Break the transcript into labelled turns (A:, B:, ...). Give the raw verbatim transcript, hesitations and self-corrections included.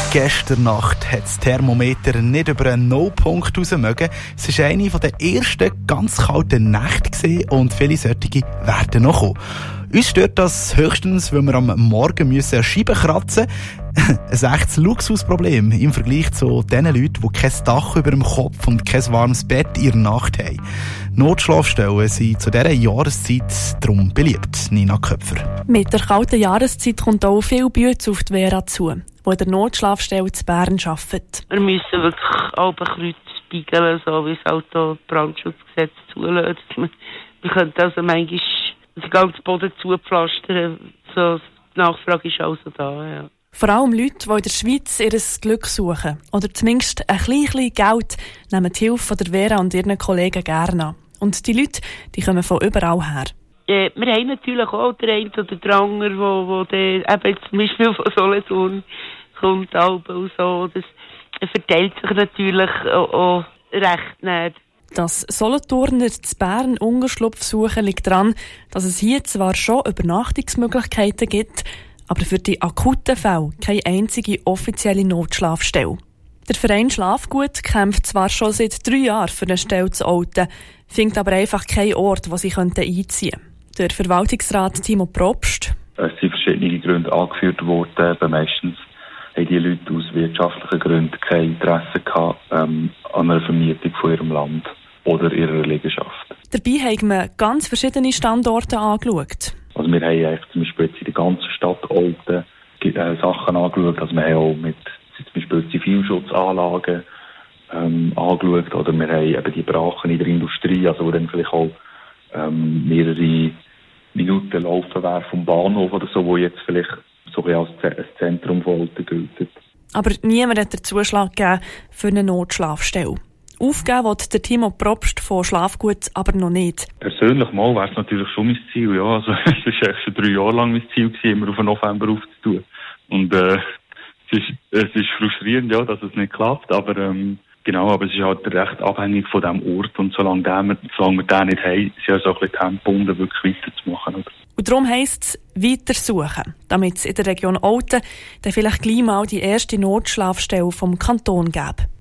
A: Gestern Nacht hat das Thermometer nicht über einen Nullpunkt raus mögen. Es war eine der ersten ganz kalten Nächte und viele solche werden noch kommen. Uns stört das höchstens, weil wir am Morgen müssen Scheiben kratzen müssen. Ein echtes Luxusproblem im Vergleich zu den Leuten, die kein Dach über dem Kopf und kein warmes Bett in ihrer Nacht haben. Notschlafstellen sind zu dieser Jahreszeit darum beliebt. Nina Köpfer.
B: Mit der kalten Jahreszeit kommt auch viel Bütze auf die Vera zu, die in der Notschlafstelle zu Bern arbeitet.
C: Wir müssen wirklich alle Kreuz spiegeln, so wie es halt das Brandschutzgesetz zulässt. Wir können also manchmal den ganzen Boden zupflastern. So, die Nachfrage ist also da, ja.
B: Vor allem Leute, die in der Schweiz ihr Glück suchen oder zumindest ein kleines Geld, nehmen die Hilfe von der Vera und ihren Kollegen gerne an. Und die Leute, die kommen von überall her.
C: Ja, wir haben natürlich auch den einen oder den anderen, wo, wo der, eben zum Beispiel von Solothurn kommt, Alben und so. Das verteilt sich natürlich auch, auch recht nicht.
B: Dass Solothurner zu Bern Unterschlupf suchen, liegt daran, dass es hier zwar schon Übernachtungsmöglichkeiten gibt, aber für die akuten Fälle keine einzige offizielle Notschlafstelle. Der Verein Schlafgut kämpft zwar schon seit drei Jahren für eine Stelle zu Olten, findet aber einfach keinen Ort, wo sie einziehen könnten. Der Verwaltungsrat Timo Probst.
D: Es sind verschiedene Gründe angeführt worden, aber meistens haben die Leute aus wirtschaftlichen Gründen kein Interesse gehabt, ähm, an einer Vermietung von ihrem Land oder ihrer Liegenschaft.
B: Dabei haben wir ganz verschiedene Standorte angeschaut.
D: Also wir haben eigentlich zum Beispiel jetzt in der ganzen Stadt Olten äh, Sachen angeschaut. Also wir haben auch mit zum Beispiel Zivilschutzanlagen ähm, angeschaut. Oder wir haben eben die Brachen in der Industrie, also wo dann vielleicht auch ähm, mehrere Minuten laufen wäre vom Bahnhof oder so, wo jetzt vielleicht so ein als Z- ein Zentrum von Olten gilt.
B: Aber niemand hat den Zuschlag gegeben für eine Notschlafstelle. Aufgeben will der Timo Probst von Schlafgut aber noch nicht.
D: Persönlich mal wäre es natürlich schon mein Ziel. Ja. Also, es war schon drei Jahre lang mein Ziel, immer auf den November aufzutun. Und äh, es, ist, es ist frustrierend, ja, dass es nicht klappt. Aber ähm, genau, aber es ist halt recht abhängig von diesem Ort. Und solange, den, solange wir den nicht haben, ist ja so ein bisschen tempobunden, wirklich weiterzumachen. Oder?
B: Und darum heisst es, weiter suchen, damit es in der Region Olten dann vielleicht gleich mal die erste Notschlafstelle vom Kanton gäbe.